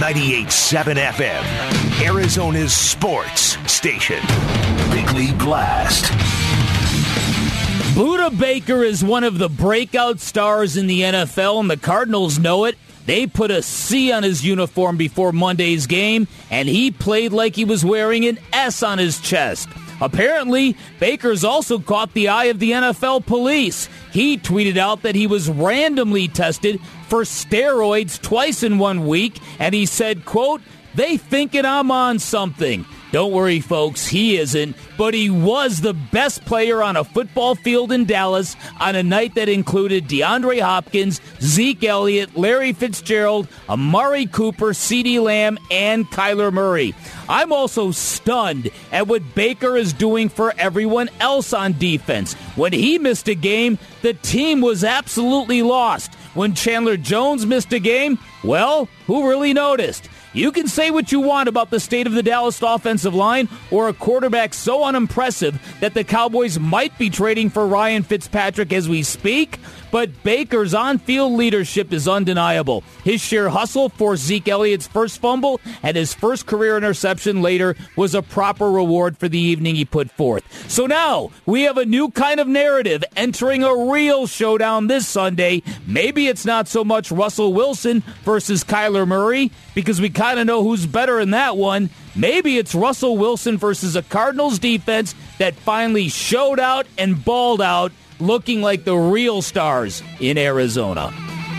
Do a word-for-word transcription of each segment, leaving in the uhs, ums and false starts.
ninety-eight point seven F M, Arizona's sports station. Bickley Blast. Budda Baker is one of the breakout stars in the N F L, and the Cardinals know it. They put a C on his uniform before Monday's game, and he played like he was wearing an S on his chest. Apparently, Baker's also caught the eye of the N F L police. He tweeted out that he was randomly tested for steroids twice in one week, and he said, quote, "They thinking I'm on something." Don't worry, folks, he isn't, but he was the best player on a football field in Dallas on a night that included DeAndre Hopkins, Zeke Elliott, Larry Fitzgerald, Amari Cooper, CeeDee Lamb, and Kyler Murray. I'm also stunned at what Baker is doing for everyone else on defense. When he missed a game, the team was absolutely lost. When Chandler Jones missed a game, well, who really noticed? You can say what you want about the state of the Dallas offensive line or a quarterback so unimpressive that the Cowboys might be trading for Ryan Fitzpatrick as we speak, but Baker's on-field leadership is undeniable. His sheer hustle forced Zeke Elliott's first fumble, and his first career interception later was a proper reward for the evening he put forth. So now we have a new kind of narrative entering a real showdown this Sunday. Maybe it's not so much Russell Wilson versus Kyler Murray, because we kind of know who's better in that one. Maybe it's Russell Wilson versus a Cardinals defense that finally showed out and balled out, looking like the real stars in Arizona.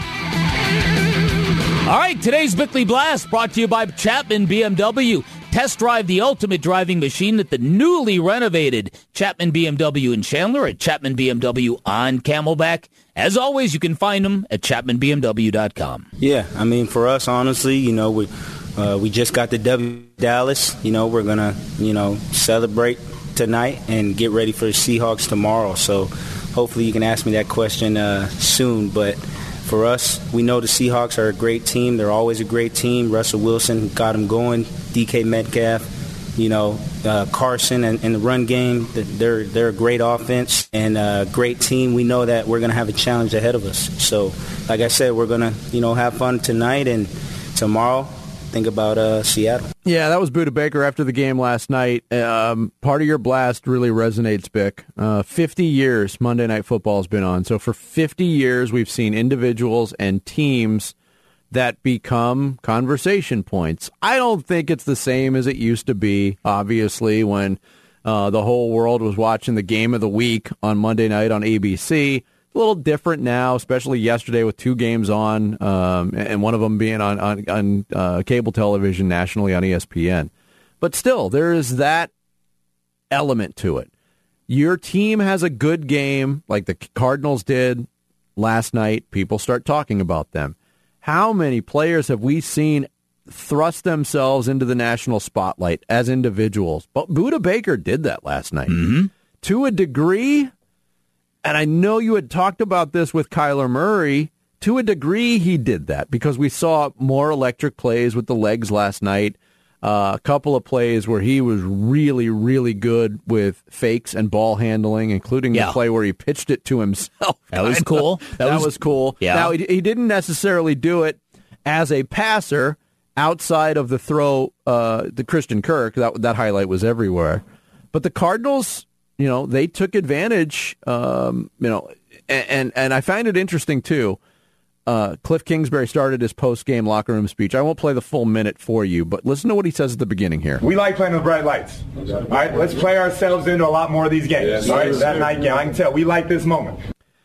All right, today's Bickley Blast brought to you by Chapman B M W. Test drive the ultimate driving machine at the newly renovated Chapman B M W in Chandler, at Chapman B M W on Camelback. As always, you can find them at chapman b m w dot com. Yeah, I mean, for us, honestly, you know, we uh, we just got the W Dallas. You know, we're going to, you know, celebrate tonight and get ready for the Seahawks tomorrow. So hopefully you can ask me that question uh, soon. But for us, we know the Seahawks are a great team. They're always a great team. Russell Wilson got them going. D K Metcalf, you know, uh, Carson and, and the run game. They're they're a great offense and a great team. We know that we're going to have a challenge ahead of us. So, like I said, we're going to, you know, have fun tonight and tomorrow. Think about uh, Seattle. Yeah, that was Budda Baker after the game last night. Um, part of your blast really resonates, Bick. Uh, fifty years Monday Night Football has been on. So for fifty years, we've seen individuals and teams that become conversation points. I don't think it's the same as it used to be, obviously, when uh, the whole world was watching the game of the week on Monday night on A B C. A little different now, especially yesterday with two games on, um, and one of them being on on, on uh, cable television nationally on E S P N. But still, there is that element to it. Your team has a good game, like the Cardinals did last night. People start talking about them. How many players have we seen thrust themselves into the national spotlight as individuals? But Budda Baker did that last night. Mm-hmm. To a degree. And I know you had talked about this with Kyler Murray. To a degree, he did that because we saw more electric plays with the legs last night. Uh, a couple of plays where he was really, really good with fakes and ball handling, including yeah. the play where he pitched it to himself. That was cool. That, that was, was cool. Yeah. Now, he, he didn't necessarily do it as a passer outside of the throw, uh, the Christian Kirk. That, that highlight was everywhere. But the Cardinals, you know, they took advantage, um, you know, and, and, and I find it interesting, too. Uh, Cliff Kingsbury started his post-game locker room speech. I won't play the full minute for you, but listen to what he says at the beginning here. We like playing with bright lights. All right, let's play ourselves into a lot more of these games. Yes, all right, that night game, I can tell. We like this moment.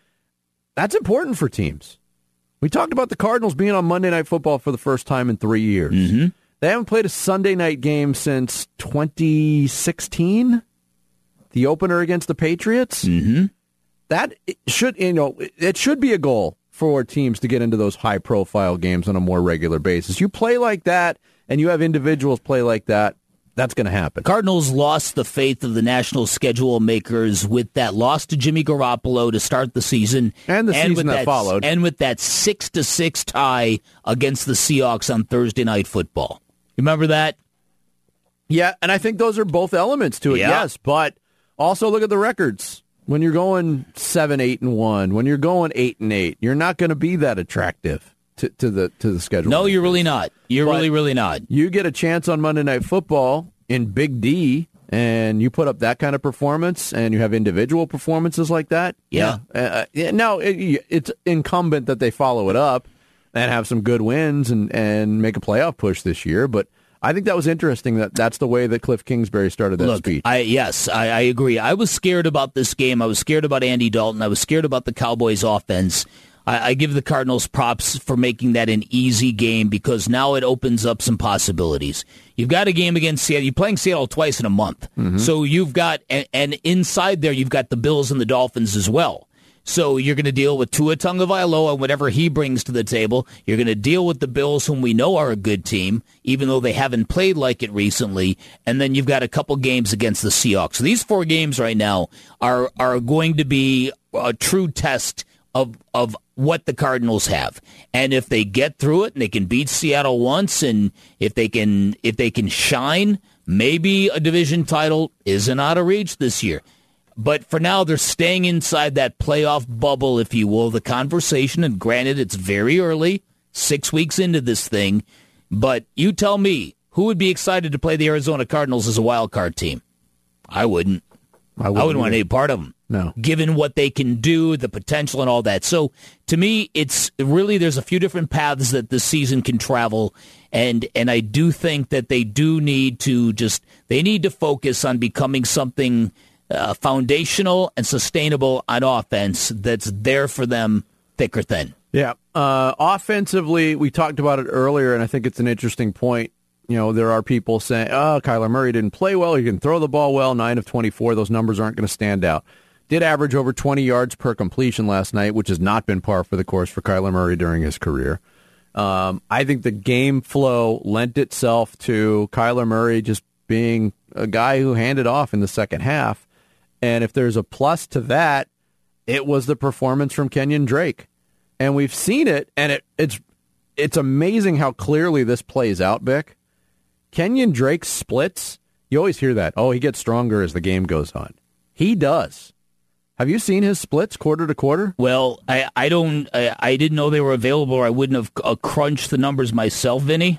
That's important for teams. We talked about the Cardinals being on Monday Night Football for the first time in three years. Mm-hmm. They haven't played a Sunday night game since twenty sixteen. The opener against the Patriots, mm-hmm. that should, you know, it should be a goal for teams to get into those high-profile games on a more regular basis. You play like that, and you have individuals play like that, that's going to happen. Cardinals lost the faith of the national schedule makers with that loss to Jimmy Garoppolo to start the season, and the and season that, that followed, and with that six to six tie against the Seahawks on Thursday Night Football. Remember that? Yeah, and I think those are both elements to it. Yeah. Yes, but. Also, look at the records. When you're going seven, eight, and one, when you're going eight and eight, you're not going to be that attractive to, to the to the schedule. No, you're really not. You're But really, really not. You get a chance on Monday Night Football in Big D, and you put up that kind of performance, and you have individual performances like that. Yeah. yeah. Uh, yeah now, it, it's incumbent that they follow it up and have some good wins and, and make a playoff push this year. But I think that was interesting that that's the way that Cliff Kingsbury started that Look, speech. I, yes, I, I agree. I was scared about this game. I was scared about Andy Dalton. I was scared about the Cowboys' offense. I, I give the Cardinals props for making that an easy game because now it opens up some possibilities. You've got a game against Seattle. You're playing Seattle twice in a month. Mm-hmm. So you've got, and, and inside there, you've got the Bills and the Dolphins as well. So you're going to deal with Tua Tagovailoa and whatever he brings to the table. You're going to deal with the Bills, whom we know are a good team, even though they haven't played like it recently. And then you've got a couple games against the Seahawks. So these four games right now are are going to be a true test of of what the Cardinals have. And if they get through it and they can beat Seattle once, and if they can if they can shine, maybe a division title isn't out of reach this year. But for now, they're staying inside that playoff bubble, if you will, the conversation. And granted, it's very early, six weeks into this thing. But you tell me, who would be excited to play the Arizona Cardinals as a wild card team? I wouldn't. I wouldn't, I wouldn't want any part of them. No. Given what they can do, the potential and all that. So to me, it's really, there's a few different paths that this season can travel. And and I do think that they do need to just, they need to focus on becoming something Uh, foundational and sustainable on offense that's there for them, thick or thin. Yeah. Uh, offensively, we talked about it earlier, and I think it's an interesting point. You know, there are people saying, oh, Kyler Murray didn't play well. He can throw the ball well, nine of twenty-four. Those numbers aren't going to stand out. Did average over twenty yards per completion last night, which has not been par for the course for Kyler Murray during his career. Um, I think the game flow lent itself to Kyler Murray just being a guy who handed off in the second half. And if there's a plus to that, it was the performance from Kenyon Drake. And we've seen it, and it, it's it's amazing how clearly this plays out, Bick. Kenyon Drake splits. You always hear that. Oh, he gets stronger as the game goes on. He does. Have you seen his splits quarter to quarter? Well, I, I don't. I, I didn't know they were available, or I wouldn't have uh, crunched the numbers myself, Vinny.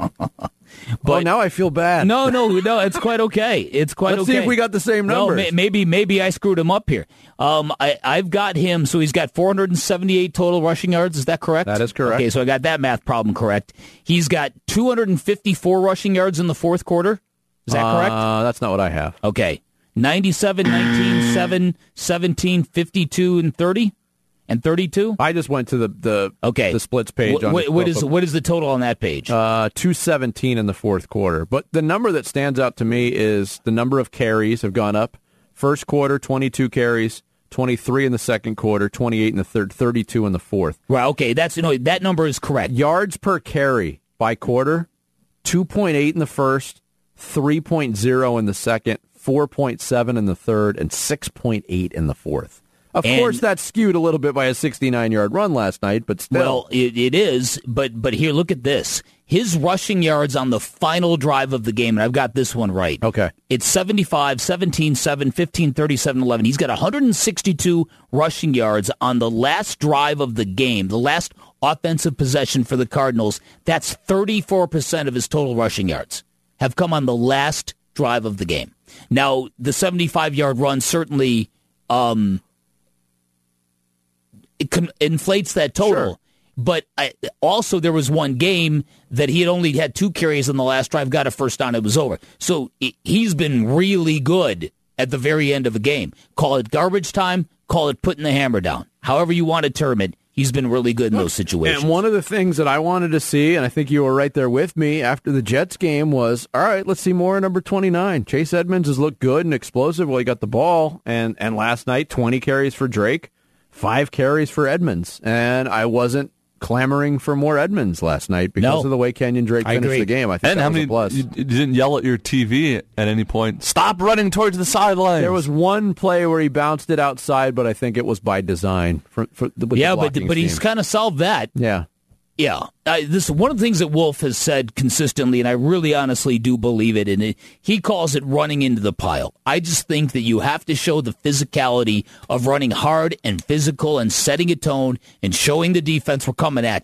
But oh, now I feel bad. No, no, no. It's quite okay. It's quite Let's okay. see if we got the same numbers. No, may, maybe, maybe I screwed him up here. Um, I, I've got him. So he's got four hundred seventy-eight total rushing yards. Is that correct? That is correct. Okay, so I got that math problem correct. He's got two hundred fifty-four rushing yards in the fourth quarter. Is that uh, correct? That's not what I have. Okay, ninety-seven, nineteen, seven, seventeen, fifty-two, and thirty. And thirty-two? I just went to the the, okay. the splits page. What, on what, what is what is the total on that page? Uh, two seventeen in the fourth quarter. But the number that stands out to me is the number of carries have gone up. First quarter, twenty-two carries, twenty-three in the second quarter, twenty-eight in the third, thirty-two in the fourth. Right, okay, that's you know that number is correct. Yards per carry by quarter, two point eight in the first, three point oh in the second, four point seven in the third, and six point eight in the fourth. Of and, course, that's skewed a little bit by a sixty-nine-yard run last night, but still. Well, it, it is, but but here, look at this. His rushing yards on the final drive of the game, and I've got this one right. Okay. It's seventy-five, seventeen, seven, fifteen, thirty-seven, eleven. He's got one hundred sixty-two rushing yards on the last drive of the game, the last offensive possession for the Cardinals. That's thirty-four percent of his total rushing yards have come on the last drive of the game. Now, the seventy-five-yard run certainly... Um, It con- inflates that total. Sure. But I, also there was one game that he had only had two carries on the last drive, got a first down, it was over. So he's been really good at the very end of a game. Call it garbage time, call it putting the hammer down. However you want to term it, he's been really good in those situations. And one of the things that I wanted to see, and I think you were right there with me after the Jets game, was, all right, let's see more of number twenty-nine. Chase Edmonds has looked good and explosive while he got the ball. And, and last night, twenty carries for Drake. Five carries for Edmonds, and I wasn't clamoring for more Edmonds last night because no. of the way Kenyon Drake I finished agree. the game. I think and that how was many, a plus. You, you didn't yell at your T V at any point, stop running towards the sidelines. There was one play where he bounced it outside, but I think it was by design. For, for, with yeah, the but blocking but he's scheme. kind of solved that. Yeah. Yeah, uh, this one of the things that Wolf has said consistently, and I really honestly do believe it, and it, he calls it running into the pile. I just think that you have to show the physicality of running hard and physical and setting a tone and showing the defense we're coming at you.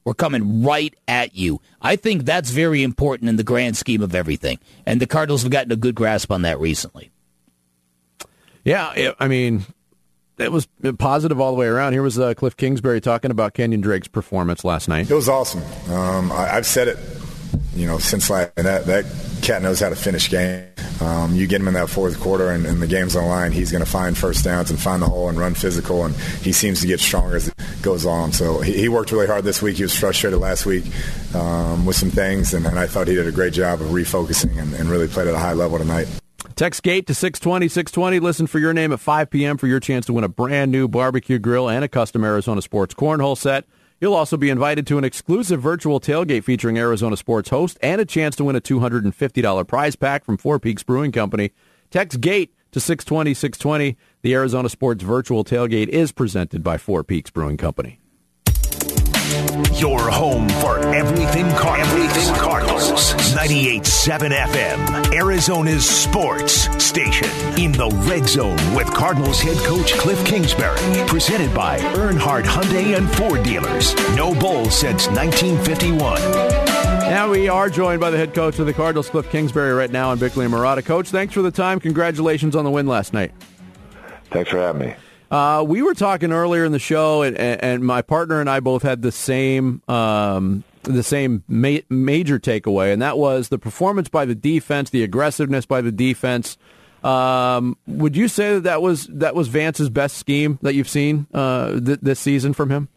We're coming right at you. I think that's very important in the grand scheme of everything. And the Cardinals have gotten a good grasp on that recently. Yeah, it, I mean, it was positive all the way around. Here was uh, Cliff Kingsbury talking about Kenyon Drake's performance last night. It was awesome. Um, I, I've said it, you know, since like that, that cat knows how to finish game. Um, you get him in that fourth quarter and, and the game's on the line, he's going to find first downs and find the hole and run physical, and he seems to get stronger as it goes on. So he, he worked really hard this week. He was frustrated last week um, with some things, and, and I thought he did a great job of refocusing and, and really played at a high level tonight. Text GATE to six twenty, six twenty. Listen for your name at five p.m. for your chance to win a brand new barbecue grill and a custom Arizona Sports cornhole set. You'll also be invited to an exclusive virtual tailgate featuring Arizona Sports host and a chance to win a two hundred fifty dollars prize pack from Four Peaks Brewing Company. Text GATE to six twenty, six twenty. The Arizona Sports virtual tailgate is presented by Four Peaks Brewing Company. Your home for everything Cardinals. Everything Cardinals. ninety-eight point seven F M, Arizona's sports station. In the Red Zone with Cardinals head coach Cliff Kingsbury. Presented by Earnhardt Hyundai and Ford dealers. No bull since nineteen fifty-one. Now we are joined by the head coach of the Cardinals, Cliff Kingsbury, right now on Bickley and Murata. Coach, thanks for the time. Congratulations on the win last night. Thanks for having me. Uh, we were talking earlier in the show, and, and my partner and I both had the same um, the same ma- major takeaway, and that was the performance by the defense, the aggressiveness by the defense. Um, would you say that that was that was Vance's best scheme that you've seen uh, th- this season from him?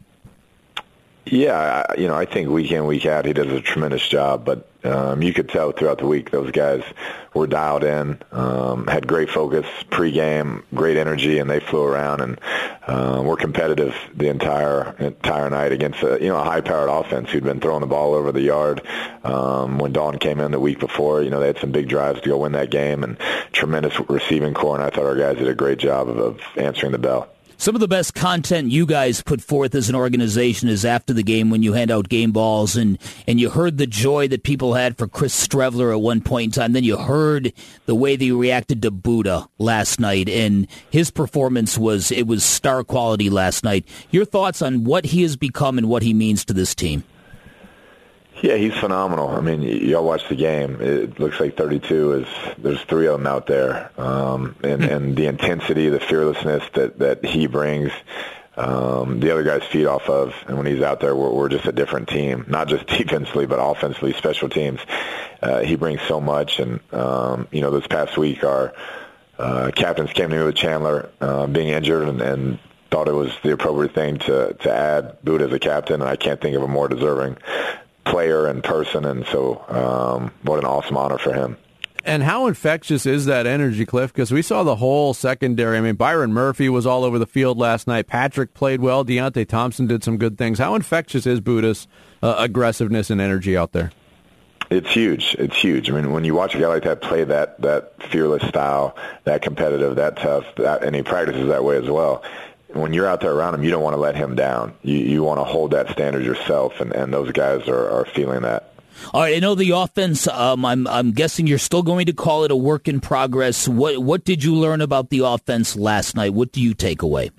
Yeah, I, you know, I think week in, week out, he does a tremendous job. But um, you could tell throughout the week those guys were dialed in, um, had great focus pregame, great energy, and they flew around and uh, were competitive the entire entire night against a you know a high-powered offense who'd been throwing the ball over the yard. Um, when Dawn came in the week before, you know they had some big drives to go win that game and tremendous receiving core, and I thought our guys did a great job of, of answering the bell. Some of the best content you guys put forth as an organization is after the game when you hand out game balls, and, and you heard the joy that people had for Chris Strevler at one point in time. Then you heard the way they reacted to Buddha last night, and his performance was it was star quality last night. Your thoughts on what he has become and what he means to this team? Yeah, he's phenomenal. I mean, y- y'all watch the game. It looks like thirty-two is there's three of them out there, um, and and the intensity, the fearlessness that that he brings, um, the other guys feed off of. And when he's out there, we're, we're just a different team, not just defensively, but offensively, special teams. Uh, he brings so much, and um, you know, this past week our uh, captains came to me with Chandler uh, being injured, and, and thought it was the appropriate thing to to add Buddha as a captain, and I can't think of a more deserving player and person, and so um, what an awesome honor for him. And how infectious is that energy, Cliff? Because we saw the whole secondary. I mean, Byron Murphy was all over the field last night. Patrick played well. Deontay Thompson did some good things. How infectious is Buddha's uh, aggressiveness and energy out there? It's huge. It's huge. I mean, when you watch a guy like that play that that fearless style, that competitive, that tough, that, and he practices that way as well, when you're out there around him, you don't want to let him down. You you want to hold that standard yourself, and, and those guys are, are feeling that. All right, I know the offense, um, I'm I'm guessing you're still going to call it a work in progress. What what did you learn about the offense last night? What do you take away?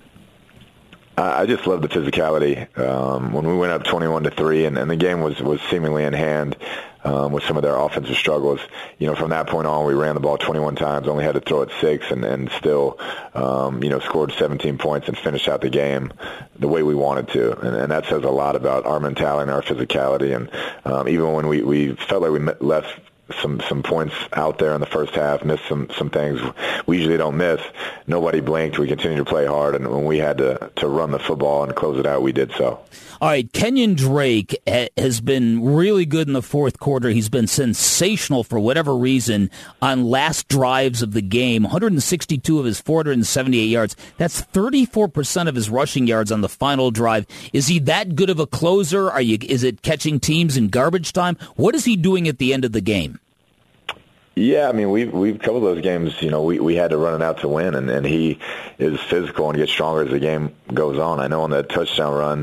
I just love the physicality. Um, when we went up twenty-one to three, and, and the game was, was seemingly in hand um, with some of their offensive struggles, you know, from that point on, we ran the ball twenty-one times, only had to throw it six, and, and still, um, you know, scored seventeen points and finished out the game the way we wanted to. And, and that says a lot about our mentality and our physicality. And um, even when we, we felt like we left some some points out there in the first half, missed some some things we usually don't miss, nobody blinked. We continued to play hard, and when we had to to run the football and close it out, we did so. All right, Kenyon Drake has been really good in the fourth quarter. He's been sensational for whatever reason on last drives of the game. one hundred sixty-two of his four hundred seventy-eight yards. That's thirty-four percent of his rushing yards on the final drive. Is he that good of a closer? Are you? Is it catching teams in garbage time? What is he doing at the end of the game? Yeah, I mean, we've, we've a couple of those games, you know, we, we had to run it out to win, and, and he is physical and gets stronger as the game goes on. I know on that touchdown run,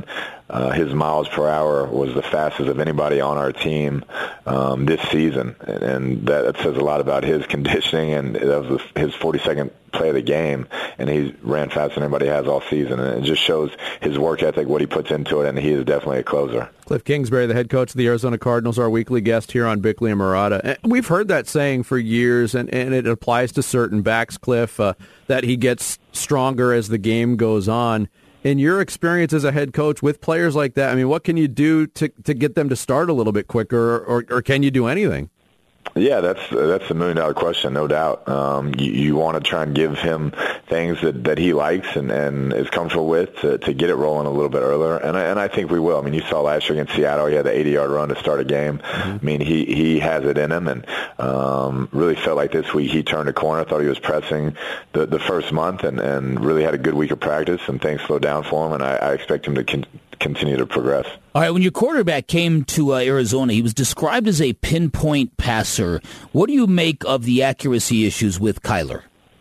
uh, his miles per hour was the fastest of anybody on our team um, this season, and, and that, that says a lot about his conditioning, and that was his forty-second play of the game, and he ran faster than anybody has all season, and it just shows his work ethic, what he puts into it, and he is definitely a closer. Cliff Kingsbury, the head coach of the Arizona Cardinals, our weekly guest here on Bickley and Murata. We've heard that saying for years, and, and it applies to certain backs, Cliff, uh, that he gets stronger as the game goes on. In your experience as a head coach with players like that, I mean, what can you do to to get them to start a little bit quicker, or, or can you do anything? Yeah, that's that's a million dollar question, no doubt. Um, you, you want to try and give him things that, that he likes and, and is comfortable with to, to get it rolling a little bit earlier, and I, and I think we will. I mean, you saw last year against Seattle, he had the eighty-yard run to start a game. Mm-hmm. I mean, he, he has it in him, and um, really felt like this week he turned a corner. I thought he was pressing the, the first month and, and really had a good week of practice, and things slowed down for him, and I, I expect him to con- continue to progress. All right, when your quarterback came to uh, Arizona, he was described as a pinpoint passer. What do you make of the accuracy issues with Kyler?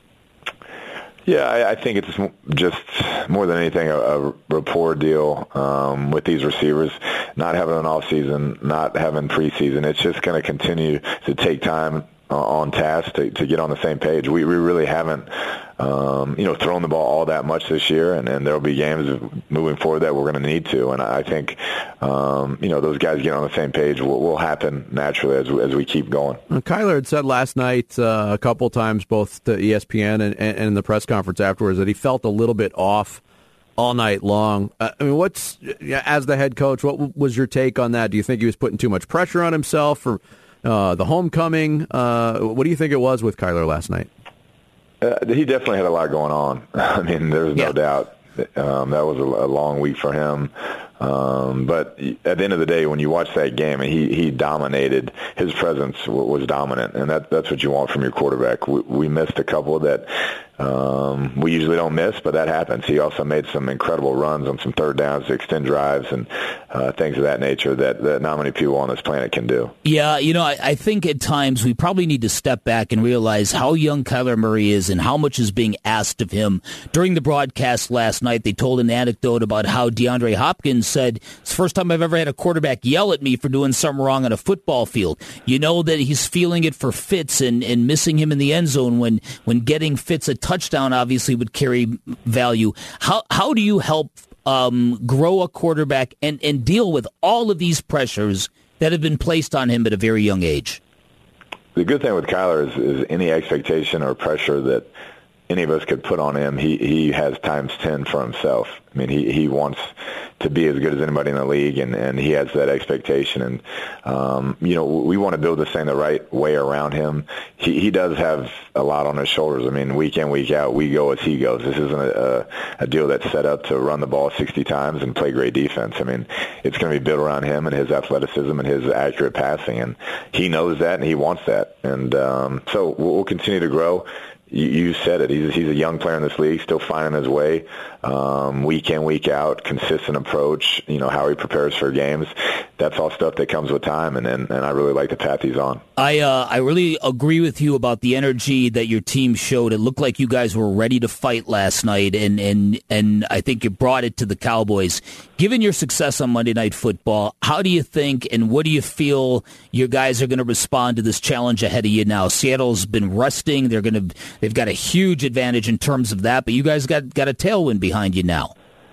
Yeah, I, I think it's just more than anything a, a rapport deal um, with these receivers. Not having an off season, not having preseason, it's just going to continue to take time uh, on task to, to get on the same page. We, we really haven't, um, you know, thrown the ball all that much this year, and, and there will be games moving forward that we're going to need to. And I think, um, you know, those guys getting on the same page will, will happen naturally as, as we keep going. Well, Kyler had said last night uh, a couple times, both to E S P N and, and in the press conference afterwards, that he felt a little bit off all night long. Uh, I mean, what's, as the head coach, what was your take on that? Do you think he was putting too much pressure on himself for uh, the homecoming? Uh, what do you think it was with Kyler last night? Uh, he definitely had a lot going on. I mean, there's no yeah. doubt. Um, that was a, a long week for him. Um, but at the end of the day, when you watch that game, he, he dominated. His presence w- was dominant, and that, that's what you want from your quarterback. We, we missed a couple that um, we usually don't miss, but that happens. He also made some incredible runs on some third downs to extend drives and uh, things of that nature that, that not many people on this planet can do. Yeah, you know, I, I think at times we probably need to step back and realize how young Kyler Murray is and how much is being asked of him. During the broadcast last night, they told an anecdote about how DeAndre Hopkins said, it's the first time I've ever had a quarterback yell at me for doing something wrong on a football field. You know that he's feeling it for Fitz and, and missing him in the end zone when, when getting Fitz a touchdown obviously would carry value. How how do you help um, grow a quarterback and, and deal with all of these pressures that have been placed on him at a very young age? The good thing with Kyler is, is any expectation or pressure that any of us could put on him, he, he has times ten for himself. I mean, he, he wants to be as good as anybody in the league, and, and he has that expectation. And, um, you know, we want to build this thing the right way around him. He, he does have a lot on his shoulders. I mean, week in, week out, we go as he goes. This isn't a, a deal that's set up to run the ball sixty times and play great defense. I mean, it's going to be built around him and his athleticism and his accurate passing, and he knows that and he wants that. And um, so we'll continue to grow. You, you said it. He's, he's a young player in this league, still finding his way, um, week in, week out, consistent approach, you know, how he prepares for games. That's all stuff that comes with time, and, and, and I really like the path he's on. I uh, I really agree with you about the energy that your team showed. It looked like you guys were ready to fight last night, and, and, and I think you brought it to the Cowboys. Given your success on Monday Night Football, how do you think and what do you feel your guys are going to respond to this challenge ahead of you now? Seattle's been resting. They're going to they've got a huge advantage in terms of that, but you guys got got a tailwind behind you now.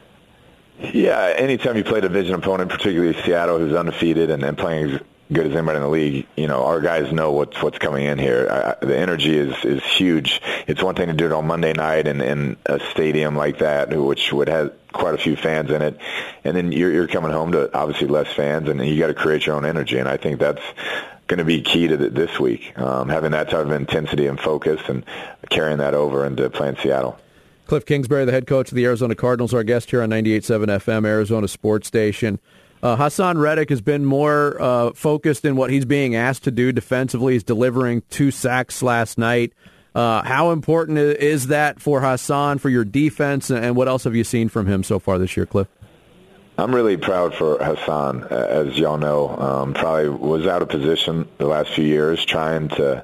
Yeah, anytime you play a division opponent, particularly Seattle, who's undefeated and, and playing as good as anybody in the league, you know, our guys know what's what's coming in here. I, the energy is, is huge. It's one thing to do it on Monday night in, in a stadium like that, which would have quite a few fans in it, and then you're, you're coming home to obviously less fans, and you got to create your own energy, and I think that's going to be key to the, this week, um, having that type of intensity and focus and carrying that over into playing Seattle. Cliff Kingsbury, the head coach of the Arizona Cardinals, our guest here on ninety-eight point seven F M, Arizona Sports Station. Uh, Haason Reddick has been more uh, focused in what he's being asked to do defensively. He's delivering two sacks last night. Uh, how important is that for Haason, for your defense, and what else have you seen from him so far this year, Cliff? I'm really proud for Haason. As y'all know, um, probably was out of position the last few years trying to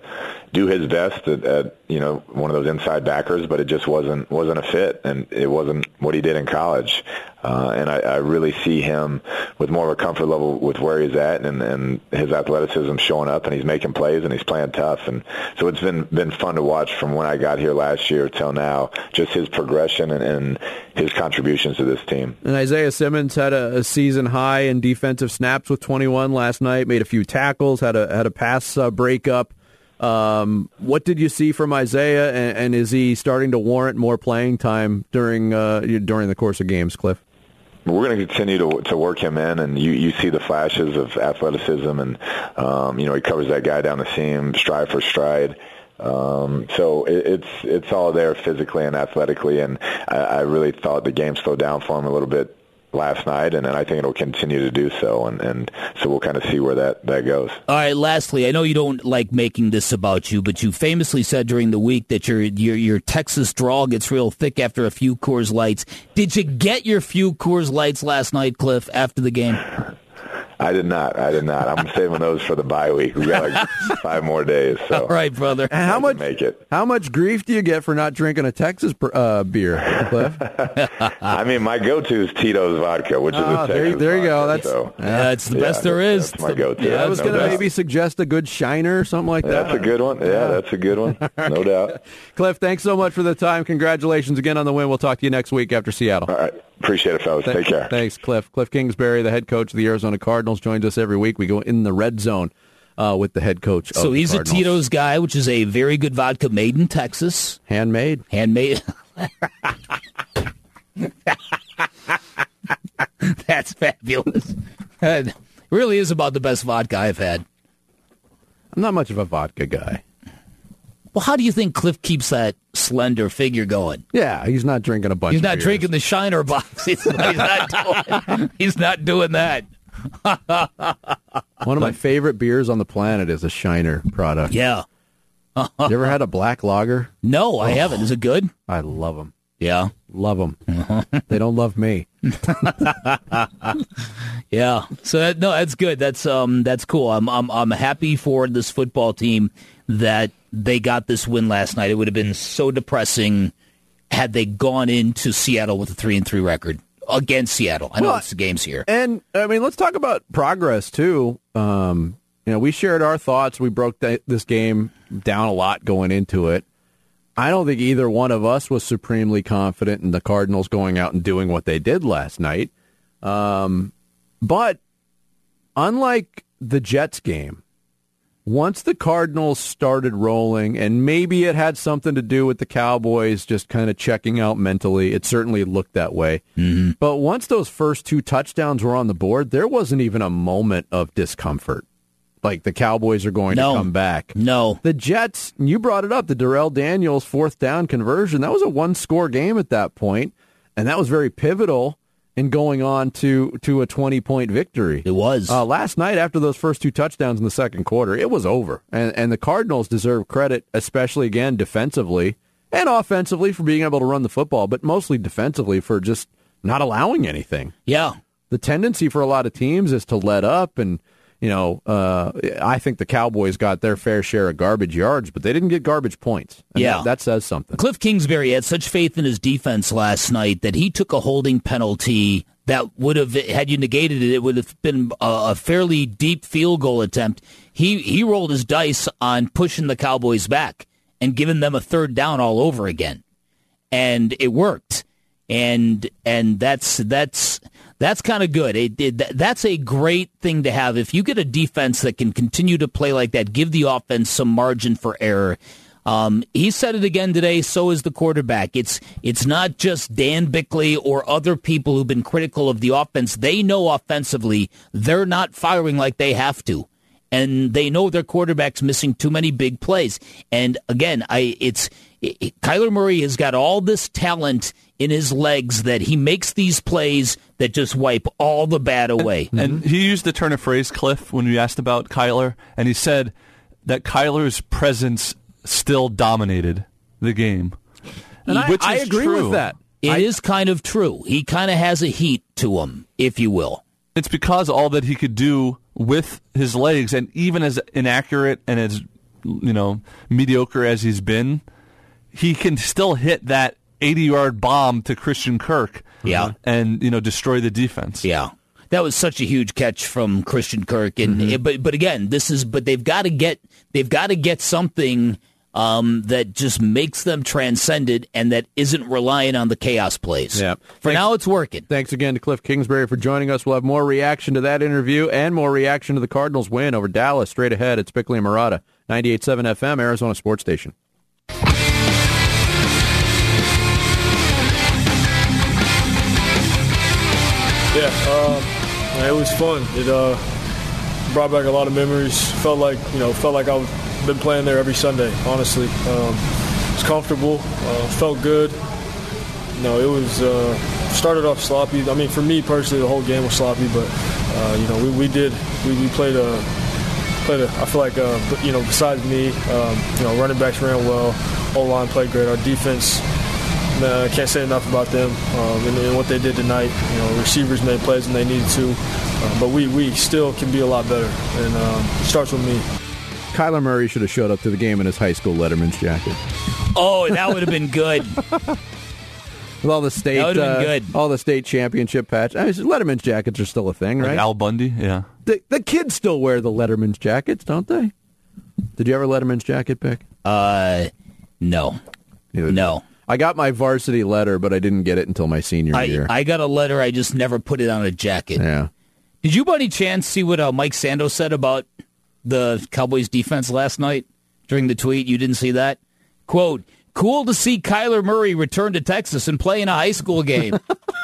do his best at, at you know one of those inside backers, but it just wasn't wasn't a fit, and it wasn't what he did in college. Uh, and I, I really see him with more of a comfort level with where he's at, and, and his athleticism showing up, and he's making plays, and he's playing tough. And so it's been been fun to watch from when I got here last year till now, just his progression and, and his contributions to this team. And Isaiah Simmons had a, a season high in defensive snaps with twenty-one last night, made a few tackles, had a had a pass uh, breakup. Um, what did you see from Isaiah, and, and is he starting to warrant more playing time during uh, during the course of games, Cliff? We're going to continue to to work him in, and you, you see the flashes of athleticism, and um, you know he covers that guy down the seam, stride for stride. Um, so it, it's it's all there physically and athletically, and I, I really thought the game slowed down for him a little bit last night, and, and I think it'll continue to do so, and, and so we'll kind of see where that, that goes. All right, lastly, I know you don't like making this about you, but you famously said during the week that your your, your Texas drawl gets real thick after a few Coors Lights. Did you get your few Coors Lights last night, Cliff, after the game? I did not. I did not. I'm saving those for the bye week. We got like five more days. So. All right, brother. And how much make it? How much grief do you get for not drinking a Texas uh, beer, Cliff? I mean, my go-to is Tito's vodka, which is oh, a Texas there, you, there you go. vodka, That's so. yeah, it's the yeah, best there is. That's my go-to. Yeah, I was no going to doubt. maybe suggest a good Shiner or something like that. That's a good one. Yeah, that's a good one. No doubt. Cliff, thanks so much for the time. Congratulations again on the win. We'll talk to you next week after Seattle. All right. Appreciate it, fellas. Th- Take care. Thanks, Cliff. Cliff Kingsbury, the head coach of the Arizona Cardinals, joins us every week. We go in the red zone uh, with the head coach of So the he's Cardinals. a Tito's guy, which is a very good vodka made in Texas. Handmade? Handmade. That's fabulous. It really is about the best vodka I've had. I'm not much of a vodka guy. Well, how do you think Cliff keeps that slender figure going? Yeah, he's not drinking a bunch He's of not beers. drinking the Shiner box. He's not, he's not doing, he's not doing that. One of my favorite beers on the planet is a Shiner product. Yeah. You ever had a black lager? No, I haven't. Is it good? I love them. Yeah. Love them. They don't love me. Yeah. So that, no, that's good. That's um that's cool. I'm I'm I'm happy for this football team that they got this win last night. It would have been so depressing had they gone into Seattle with a three and three record against Seattle. I know Well, it's the games here. And, I mean, let's talk about progress, too. Um, you know, we shared our thoughts. We broke th- this game down a lot going into it. I don't think either one of us was supremely confident in the Cardinals going out and doing what they did last night. Um, but unlike the Jets game, once the Cardinals started rolling, and maybe it had something to do with the Cowboys just kind of checking out mentally, it certainly looked that way. Mm-hmm. But once those first two touchdowns were on the board, there wasn't even a moment of discomfort. Like the Cowboys are going No. to come back. No. The Jets, you brought it up, the Darrell Daniels fourth down conversion, that was a one-score game at that point, and that was very pivotal in going on to, to a twenty-point victory. It was. Uh, last night, after those first two touchdowns in the second quarter, it was over. And, and the Cardinals deserve credit, especially, again, defensively and offensively for being able to run the football, but mostly defensively for just not allowing anything. Yeah. The tendency for a lot of teams is to let up, and, you know, uh, I think the Cowboys got their fair share of garbage yards, but they didn't get garbage points. And Yeah. That, that says something. Cliff Kingsbury had such faith in his defense last night that he took a holding penalty that would have, had you negated it, it would have been a, a fairly deep field goal attempt. He he rolled his dice on pushing the Cowboys back and giving them a third down all over again, and it worked. And and that's that's that's kind of good. It, it, that's a great thing to have. If you get a defense that can continue to play like that, give the offense some margin for error. Um, he said it again today, so is the quarterback. It's it's not just Dan Bickley or other people who've been critical of the offense. They know offensively they're not firing like they have to. And they know their quarterback's missing too many big plays. And again, I it's it, it, Kyler Murray has got all this talent in his legs that he makes these plays that just wipe all the bad away. And, and he used the turn of phrase, Cliff, when we asked about Kyler, and he said that Kyler's presence still dominated the game. And I, which I is agree true. with that. It I, is kind of true. He kind of has a heat to him, if you will. It's because all that he could do with his legs, and even as inaccurate and as you know, mediocre as he's been, he can still hit that eighty-yard bomb to Christian Kirk. Yeah. And, you know, destroy the defense. Yeah. That was such a huge catch from Christian Kirk, and Mm-hmm. it, but but again, this is but they've got to get they've got to get something um, that just makes them transcended and that isn't relying on the chaos plays. Yeah. For Thanks. now, it's working. Thanks again to Cliff Kingsbury for joining us. We'll have more reaction to that interview and more reaction to the Cardinals' win over Dallas straight ahead. It's Bickley and Murata, ninety-eight point seven F M, Arizona Sports Station. Yeah, um, it was fun. It uh, brought back a lot of memories. Felt like you know, felt like I've been playing there every Sunday. Honestly, um, it was comfortable. Uh, felt good. You know, it was uh, started off sloppy. I mean, for me personally, the whole game was sloppy. But uh, you know, we, we did we, we played a played a. I feel like uh, you know, besides me, um, you know, running backs ran well. O-line played great. Our defense. Man, I can't say enough about them um, and, and what they did tonight. You know, receivers made plays when they needed to, uh, but we, we still can be a lot better, and um, it starts with me. Kyler Murray should have showed up to the game in his high school Letterman's jacket. Oh, that would have been good. With all the state, That would've been uh, good. all the state championship patch. I mean, Letterman's jackets are still a thing, Like right? Al Bundy, yeah. The, the kids still wear the Letterman's jackets, don't they? Did you ever Letterman's jacket pick? Uh, no, Neither no. I got my varsity letter, but I didn't get it until my senior I, year. I got a letter. I just never put it on a jacket. yeah. Did you by any chance see what uh, Mike Sando said about the Cowboys defense last night during the tweet? You didn't see that? Quote, cool to see Kyler Murray return to Texas and play in a high school game.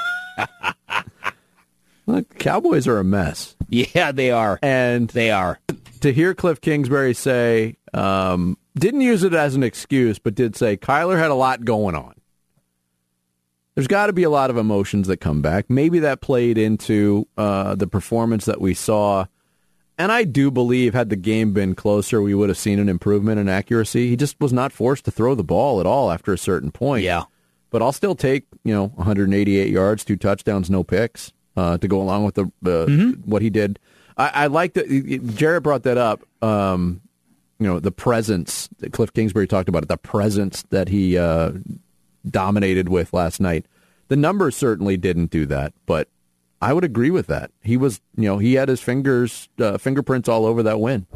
Look, Cowboys are a mess. Yeah, they are. And They are. to hear Cliff Kingsbury say, um, didn't use it as an excuse, but did say Kyler had a lot going on. There's got to be a lot of emotions that come back. Maybe that played into uh, the performance that we saw. And I do believe had the game been closer, we would have seen an improvement in accuracy. He just was not forced to throw the ball at all after a certain point. Yeah. But I'll still take, you know, one hundred eighty-eight yards, two touchdowns, no picks uh, to go along with the uh, Mm-hmm. what he did. I, I like that. Jarrett brought that up. Um, you know, the presence that Cliff Kingsbury talked about it, the presence that he uh, dominated with last night. The numbers certainly didn't do that, but I would agree with that. He was, you know, he had his fingers, uh, fingerprints all over that win.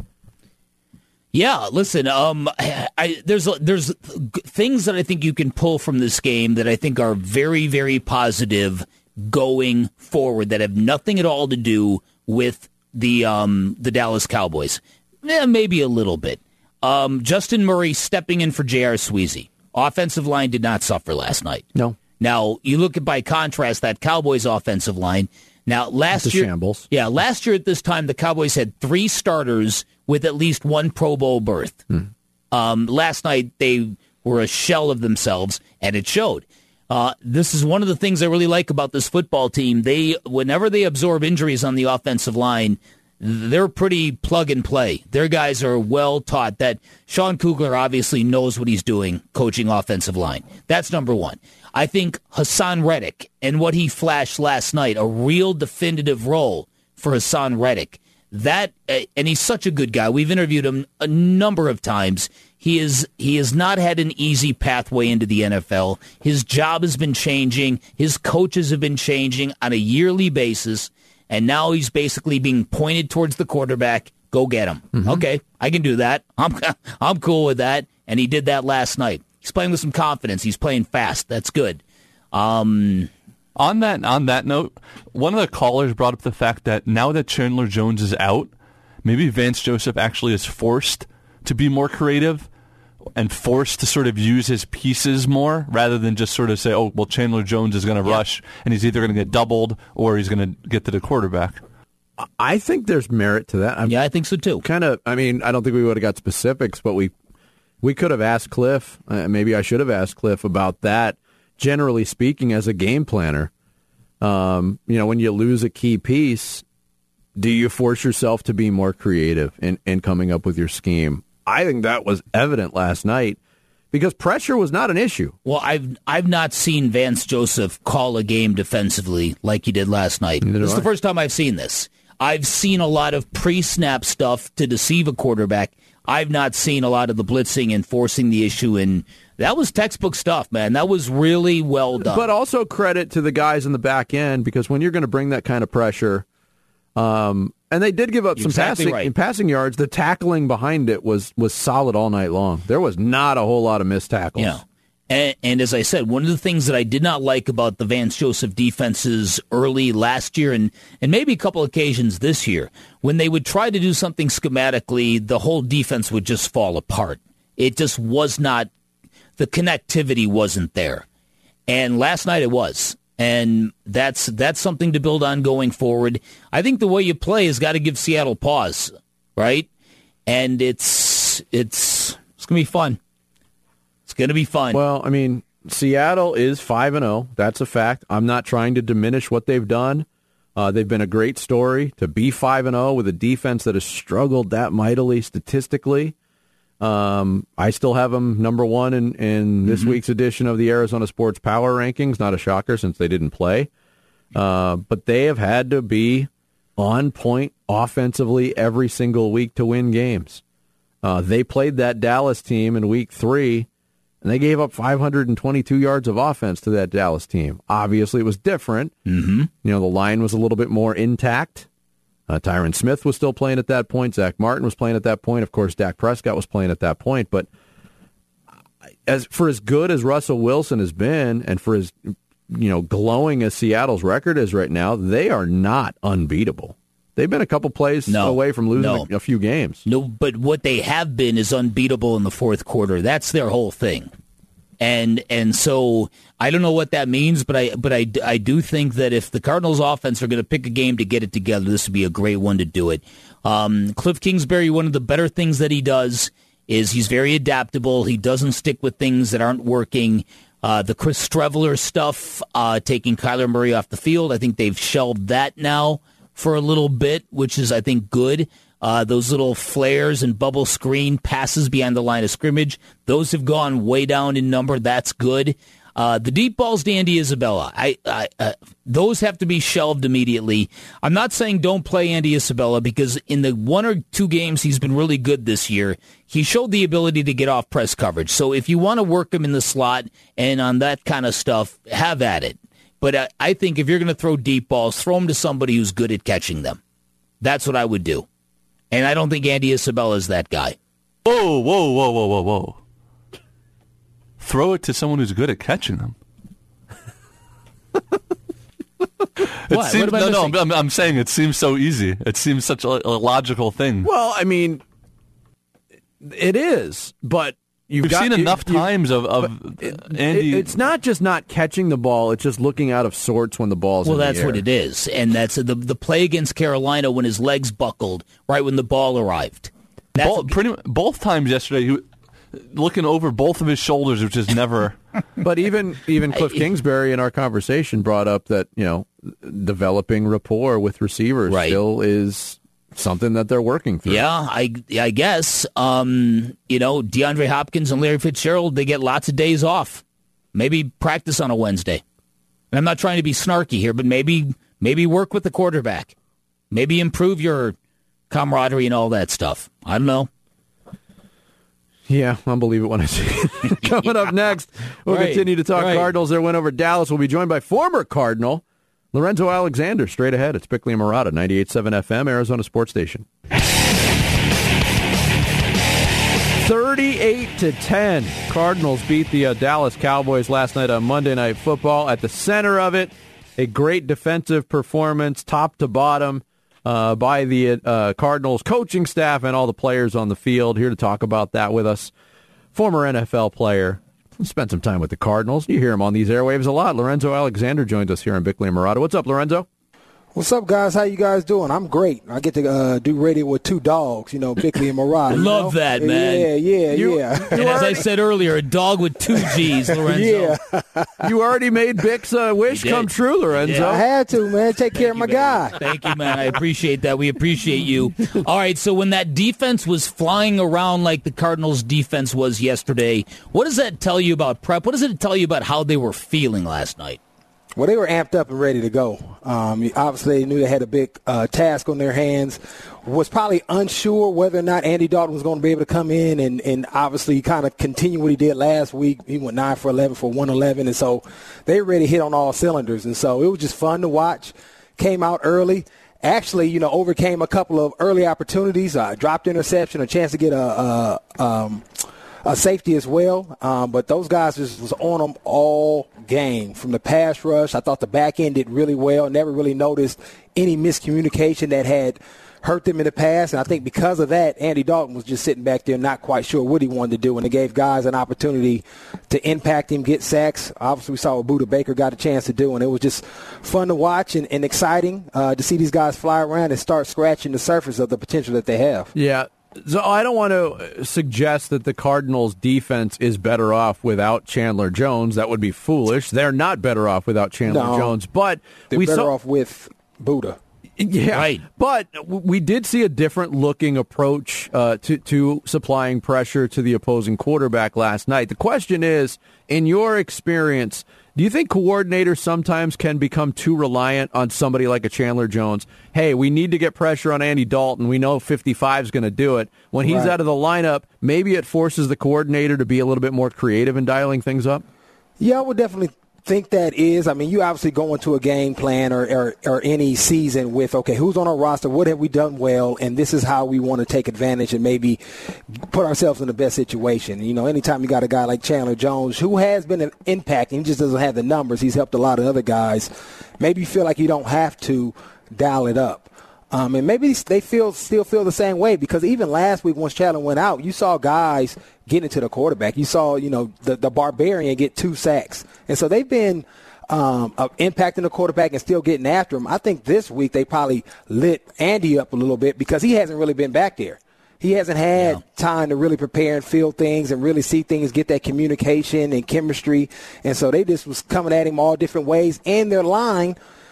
Yeah, listen, um, I, there's there's things that I think you can pull from this game that I think are very, very positive going forward that have nothing at all to do with the um, the Dallas Cowboys. Eh, maybe a little bit. Um, Justin Murray stepping in for J R. Sweezy. Offensive line did not suffer last night. No. Now, you look at, by contrast, that Cowboys offensive line. Now, last It's a year, shambles. Yeah, last year at this time, the Cowboys had three starters with at least one Pro Bowl berth. Hmm. Um, last night, they were a shell of themselves, and it showed. Uh, this is one of the things I really like about this football team. They, whenever they absorb injuries on the offensive line, they're pretty plug and play. Their guys are well taught. That Sean Kugler obviously knows what he's doing coaching offensive line. That's number one. I think Hassan Reddick and what he flashed last night, a real definitive role for Hassan Reddick. That uh, and he's such a good guy. We've interviewed him a number of times. He is he has not had an easy pathway into the N F L. His job has been changing. His coaches have been changing on a yearly basis. And now he's basically being pointed towards the quarterback. Go get him. Mm-hmm. Okay, I can do that. I'm I'm cool with that. And he did that last night. He's playing with some confidence. He's playing fast. That's good. Um, on that on that note, one of the callers brought up the fact that now that Chandler Jones is out, maybe Vance Joseph actually is forced to be more creative and forced to sort of use his pieces more rather than just sort of say, oh, well, Chandler Jones is going to yeah. rush and he's either going to get doubled or he's going to get to the quarterback. I think there's merit to that. I'm yeah, I think so too. Kind of. I mean, I don't think we would have got specifics, but we we could have asked Cliff. Uh, maybe I should have asked Cliff about that. Generally speaking, as a game planner, um, you know, when you lose a key piece, do you force yourself to be more creative in, in coming up with your scheme? I think that was evident last night because pressure was not an issue. Well, I've I've not seen Vance Joseph call a game defensively like he did last night. Neither This is do the I. first time I've seen this. I've seen a lot of pre-snap stuff to deceive a quarterback. I've not seen a lot of the blitzing and forcing the issue, and that was textbook stuff, man. That was really well done. But also credit to the guys in the back end, because when you're going to bring that kind of pressure, um, and they did give up You're some exactly passing right. in passing yards, the tackling behind it was was solid all night long. There was not a whole lot of missed tackles. Yeah. And, and as I said, one of the things that I did not like about the Vance Joseph defenses early last year and, and maybe a couple occasions this year, when they would try to do something schematically, the whole defense would just fall apart. It just was not, the connectivity wasn't there. And last night it was. And that's that's something to build on going forward. I think the way you play has got to give Seattle pause, right? And it's it's it's going to be fun. It's going to be fun. Well, I mean, Seattle is five and oh. That's a fact. I'm not trying to diminish what they've done. Uh, they've been a great story to be five and oh with a defense that has struggled that mightily statistically. Um, I still have them number one in, in this mm-hmm. week's edition of the Arizona Sports Power Rankings. Not a shocker since they didn't play. Uh, but they have had to be on point offensively every single week to win games. Uh, they played that Dallas team in week three, and they gave up five hundred twenty-two yards of offense to that Dallas team. Obviously, it was different. Mm-hmm. You know, the line was a little bit more intact. Uh, Tyron Smith was still playing at that point. Zach Martin was playing at that point. Of course, Dak Prescott was playing at that point. But as for as good as Russell Wilson has been, and for as you know glowing as Seattle's record is right now, they are not unbeatable. They've been a couple plays no, away from losing no. a, a few games. No, but what they have been is unbeatable in the fourth quarter. That's their whole thing. And and so I don't know what that means, but I but I, I do think that if the Cardinals offense are going to pick a game to get it together, this would be a great one to do it. Um, Cliff Kingsbury, one of the better things that he does is he's very adaptable. He doesn't stick with things that aren't working. Uh, the Chris Streveler stuff, uh, taking Kyler Murray off the field, I think they've shelved that now for a little bit, which is, I think, good. Uh, those little flares and bubble screen passes behind the line of scrimmage, those have gone way down in number. That's good. Uh, the deep balls to Andy Isabella, I, I, uh, those have to be shelved immediately. I'm not saying don't play Andy Isabella, because in the one or two games he's been really good this year, he showed the ability to get off press coverage. So if you want to work him in the slot and on that kind of stuff, have at it. But I, I think if you're going to throw deep balls, throw them to somebody who's good at catching them. That's what I would do. And I don't think Andy Isabella is that guy. Whoa, whoa, whoa, whoa, whoa, whoa. Throw it to someone who's good at catching them. it what? Seems, what am I no, missing? no, I'm, I'm saying it seems so easy. It seems such a, a logical thing. Well, I mean, it is, but you've We've got, seen you, enough you, times of, of it, Andy. It, it's not just not catching the ball; it's just looking out of sorts when the ball's Well, in the that's air. what it is, and that's the the play against Carolina when his legs buckled right when the ball arrived. That's both, pretty both times yesterday, he, looking over both of his shoulders, which is never. But even even Cliff Kingsbury in our conversation brought up that you know developing rapport with receivers right. still is something that they're working through. Yeah, I I guess um, you know DeAndre Hopkins and Larry Fitzgerald, they get lots of days off. Maybe practice on a Wednesday. And I'm not trying to be snarky here, but maybe maybe work with the quarterback. Maybe improve your camaraderie and all that stuff. I don't know. Yeah, I'll believe it when I see it. Coming up next, we'll right, continue to talk right. Cardinals. Their win over Dallas. We'll be joined by former Cardinal Lorenzo Alexander. Straight ahead, it's Bickley and Marotta, ninety-eight point seven F M, Arizona Sports Station. thirty-eight to ten. Cardinals beat the uh, Dallas Cowboys last night on Monday Night Football. At the center of it, a great defensive performance, top to bottom, uh, by the uh, Cardinals coaching staff and all the players on the field. Here to talk about that with us, former N F L player. Spent some time with the Cardinals. You hear him on these airwaves a lot. Lorenzo Alexander joins us here on Bickley and Marotta. What's up, Lorenzo? What's up, guys? How you guys doing? I'm great. I get to uh, do radio with two dogs, you know, Bickley and Marotta. Love know? that, man. Yeah, yeah, You- yeah. And as I said earlier, a dog with two G's, Lorenzo. yeah. You already made Bic's uh, wish You did. come true, Lorenzo. I had to, man. Take care of my guy. Thank you, man. I appreciate that. We appreciate you. All right, so when that defense was flying around like the Cardinals' defense was yesterday, what does that tell you about prep? What does it tell you about how they were feeling last night? Well, they were amped up and ready to go. Um, obviously, they knew they had a big uh, task on their hands. Was probably unsure whether or not Andy Dalton was going to be able to come in and, and obviously kind of continue what he did last week. He went nine for eleven for one eleven, and so they were ready to hit on all cylinders. And so it was just fun to watch. Came out early. Actually, you know, overcame a couple of early opportunities. Uh, dropped interception, a chance to get a, a, um, a safety as well. Um, but those guys just was on them all game. From the pass rush, I thought the back end did really well. Never really noticed any miscommunication that had hurt them in the past. And I think because of that, Andy Dalton was just sitting back there not quite sure what he wanted to do. And it gave guys an opportunity to impact him, get sacks. Obviously, we saw what Budda Baker got a chance to do. And it was just fun to watch and, and exciting uh, to see these guys fly around and start scratching the surface of the potential that they have. Yeah. So I don't want to suggest that the Cardinals' defense is better off without Chandler Jones. That would be foolish. They're not better off without Chandler no, Jones. But they're we better saw- off with Budda. Yeah, right. But we did see a different looking approach uh, to, to supplying pressure to the opposing quarterback last night. The question is, in your experience, do you think coordinators sometimes can become too reliant on somebody like a Chandler Jones? Hey, we need to get pressure on Andy Dalton. We know fifty-five is going to do it. When he's right. out of the lineup, maybe it forces the coordinator to be a little bit more creative in dialing things up? Yeah, I would definitely think that is. I mean, you obviously go into a game plan or, or, or any season with, okay, who's on our roster, what have we done well, and this is how we want to take advantage and maybe put ourselves in the best situation. You know, anytime you got a guy like Chandler Jones, who has been an impact, and he just doesn't have the numbers, he's helped a lot of other guys, maybe you feel like you don't have to dial it up. Um, and maybe they feel still feel the same way, because even last week once Chandler went out, you saw guys get into the quarterback. You saw, you know, the, the Barbarian get two sacks. And so they've been um, uh, impacting the quarterback and still getting after him. I think this week they probably lit Andy up a little bit because he hasn't really been back there. He hasn't had yeah. time to really prepare and feel things and really see things, get that communication and chemistry. And so they just was coming at him all different ways. And their line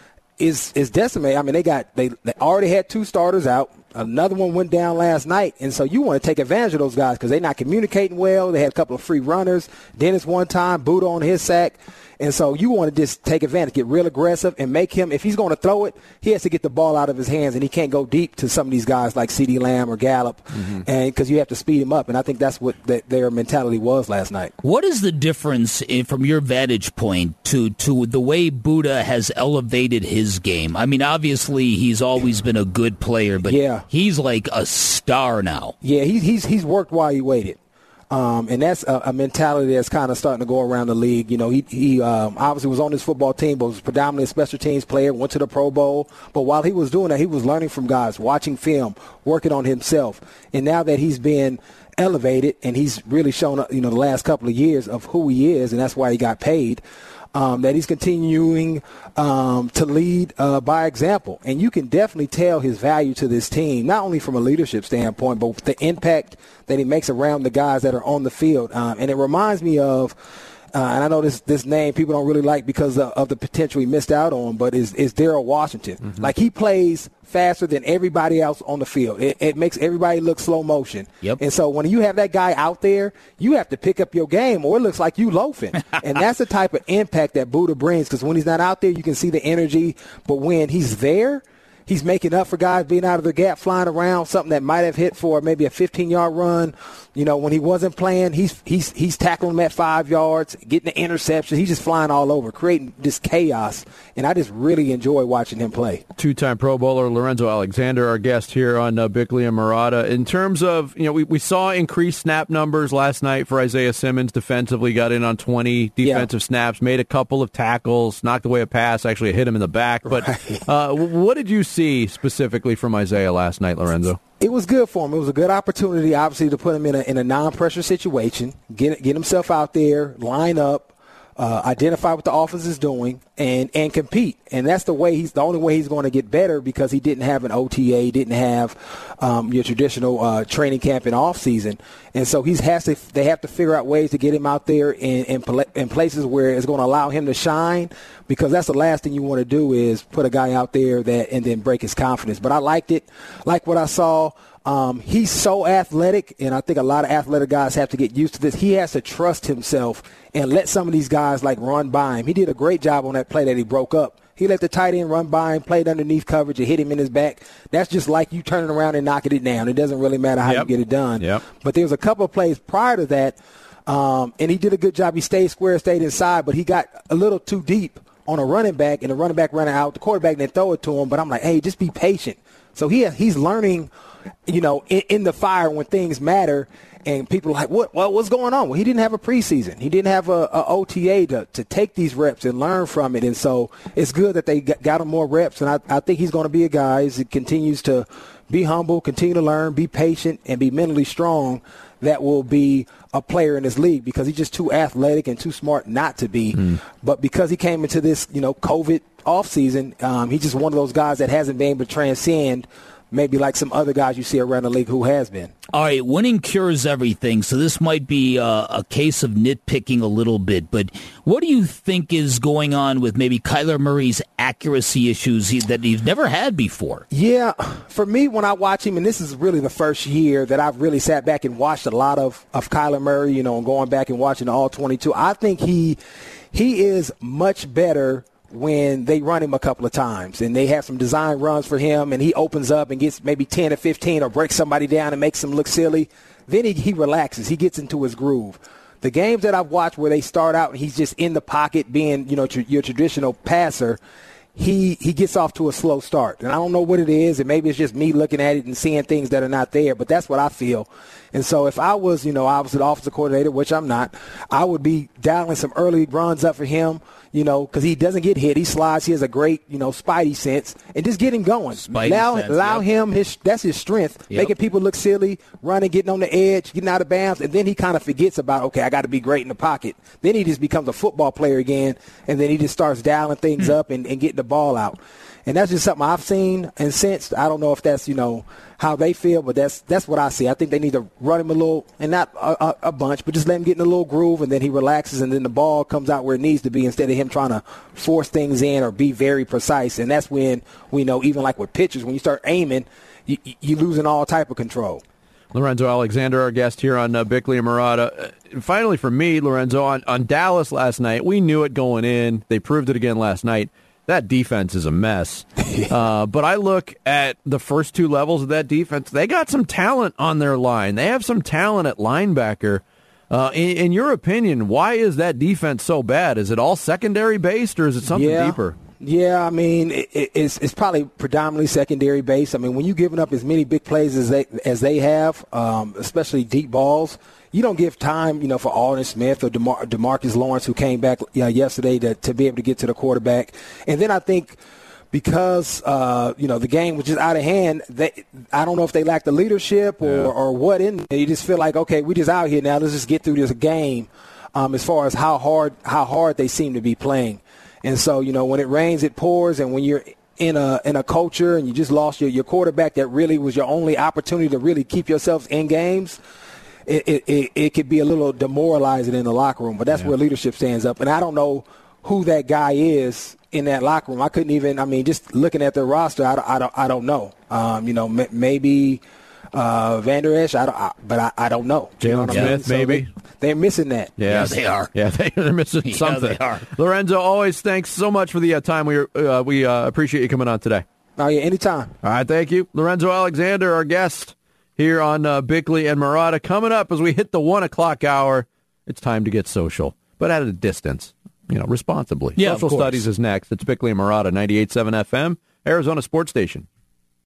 is is decimated. I mean, they got they, they already had two starters out. Another one went down last night, and so you want to take advantage of those guys because they're not communicating well. They had a couple of free runners. Dennis one time, Budda on his sack. And so you want to just take advantage, get real aggressive, and make him, if he's going to throw it, he has to get the ball out of his hands, and he can't go deep to some of these guys like CeeDee Lamb or Gallup, mm-hmm. and because you have to speed him up. And I think that's what the, their mentality was last night. What is the difference in, from your vantage point to, to the way Budda has elevated his game? I mean, obviously he's always been a good player, but yeah. he's like a star now. Yeah, he's he's he's worked while he waited. Um, and that's a, a mentality that's kind of starting to go around the league. You know, he he um, obviously was on this football team, but was predominantly a special teams player, went to the Pro Bowl. But while he was doing that, he was learning from guys, watching film, working on himself. And now that he's been elevated and he's really shown, you know, the last couple of years of who he is, and that's why he got paid, Um, that he's continuing um, to lead uh, by example. And you can definitely tell his value to this team, not only from a leadership standpoint, but the impact that he makes around the guys that are on the field. Um, and it reminds me of, uh, and I know this this name people don't really like because of, of the potential he missed out on, but is, is Darrell Washington. Mm-hmm. Like, he plays faster than everybody else on the field. It, it makes everybody look slow motion. Yep. And so when you have that guy out there, you have to pick up your game or it looks like you loafing. And that's the type of impact that Budda brings, because when he's not out there, you can see the energy. But when he's there, he's making up for guys being out of the gap, flying around, something that might have hit for maybe a fifteen-yard run. You know, when he wasn't playing, he's he's he's tackling them at five yards, getting the interception. He's just flying all over, creating this chaos. And I just really enjoy watching him play. Two-time Pro Bowler Lorenzo Alexander, our guest here on uh, Bickley and Murata. In terms of, you know, we, we saw increased snap numbers last night for Isaiah Simmons defensively, got in on twenty defensive yeah. snaps, made a couple of tackles, knocked away a pass, actually hit him in the back. But right. uh, what did you see specifically from Isaiah last night, Lorenzo? It was good for him. It was a good opportunity, obviously, to put him in a in a non-pressure situation, get get himself out there, line up, uh, identify what the offense is doing, and and compete. And that's the way he's the only way he's going to get better, because he didn't have an O T A, didn't have um, your traditional uh, training camp and off season, and so he has to. They have to figure out ways to get him out there in in, in places where it's going to allow him to shine, because that's the last thing you want to do is put a guy out there that and then break his confidence. But I liked it, like what I saw. Um, he's so athletic, and I think a lot of athletic guys have to get used to this. He has to trust himself and let some of these guys, like, run by him. He did a great job on that play that he broke up. He let the tight end run by him, played underneath coverage, and hit him in his back. That's just like you turning around and knocking it down. It doesn't really matter how Yep. you get it done. Yep. But there was a couple of plays prior to that, um, and he did a good job. He stayed square, stayed inside, but he got a little too deep on a running back, and the running back running out. The quarterback didn't throw it to him, but I'm like, hey, just be patient. So he he's learning, you know, in, in the fire when things matter. And people are like, what? Well, what's going on? Well, he didn't have a preseason. He didn't have a, a O T A to, to take these reps and learn from it. And so it's good that they got, got him more reps. And I, I think he's going to be a guy as he continues to be humble, continue to learn, be patient, and be mentally strong, that will be a player in this league, because he's just too athletic and too smart not to be. Mm. But because he came into this, you know, COVID offseason, um, he's just one of those guys that hasn't been able to transcend maybe like some other guys you see around the league who has been. All right, winning cures everything, so this might be uh, a case of nitpicking a little bit, but what do you think is going on with maybe Kyler Murray's accuracy issues he, that he's never had before? Yeah, for me, when I watch him, and this is really the first year that I've really sat back and watched a lot of, of Kyler Murray, you know, and going back and watching the all twenty-two, I think he he is much better when they run him a couple of times and they have some design runs for him and he opens up and gets maybe ten or fifteen or breaks somebody down and makes them look silly. Then he, he relaxes. He gets into his groove. The games that I've watched where they start out and he's just in the pocket being, you know, tr- your traditional passer, he he gets off to a slow start. And I don't know what it is, and maybe it's just me looking at it and seeing things that are not there, but that's what I feel. And so if I was, you know, I was an offensive coordinator, which I'm not, I would be dialing some early runs up for him, you know, because he doesn't get hit. He slides. He has a great, you know, spidey sense, and just get him going. Spidey allow sense, allow yep. him, his that's his strength, Yep. making people look silly, running, getting on the edge, getting out of bounds, and then he kind of forgets about, okay, I got to be great in the pocket. Then he just becomes a football player again, and then he just starts dialing things up and, and getting the ball out. And that's just something I've seen and sensed. I don't know if that's, you know, how they feel, but that's that's what I see. I think they need to run him a little, and not a, a, a bunch, but just let him get in a little groove, and then he relaxes, and then the ball comes out where it needs to be instead of him trying to force things in or be very precise. And that's when we know, even like with pitchers, when you start aiming, you, you're losing all type of control. Lorenzo Alexander, our guest here on uh, Bickley and Murata. Uh, finally, for me, Lorenzo, on, on Dallas last night, we knew it going in. They proved it again last night. That defense is a mess. uh, but I look at the first two levels of that defense. They got some talent on their line. They have some talent at linebacker. Uh, in, in your opinion, why is that defense so bad? Is it all secondary based, or is it something yeah. deeper? Yeah, I mean, it, it's it's probably predominantly secondary based. I mean, when you're giving up as many big plays as they as they have, um, especially deep balls, you don't give time, you know, for Aldon Smith or DeMar- DeMarcus Lawrence, who came back you know, yesterday to, to be able to get to the quarterback. And then I think because, uh, you know, the game was just out of hand, they, I don't know if they lack the leadership or, yeah. or what in there. You just feel like, okay, we just out here now. Let's just get through this game um, as far as how hard how hard they seem to be playing. And so, you know, when it rains, it pours. And when you're in a in a culture and you just lost your, your quarterback that really was your only opportunity to really keep yourselves in games, it it, it, it could be a little demoralizing in the locker room. But that's yeah. where leadership stands up. And I don't know who that guy is in that locker room. I couldn't even, I mean, just looking at their roster, I don't, I don't, I don't know. Um, you know, m- maybe uh, Vander Esch, I don't, I, but I, I don't know. Jalen you know Smith, I mean? so maybe. They, they're missing that. Yeah, yeah they are. Yeah, they, they're missing yeah, something. They are. Lorenzo, always thanks so much for the uh, time. We uh, we uh, appreciate you coming on today. Oh, yeah, anytime. All right, thank you. Lorenzo Alexander, our guest here on uh, Bickley and Murata. Coming up as we hit the one o'clock hour, it's time to get social, but at a distance, you know, responsibly. Yeah, Social Studies is next. It's Bickley and Murata, ninety-eight point seven F M, Arizona Sports Station.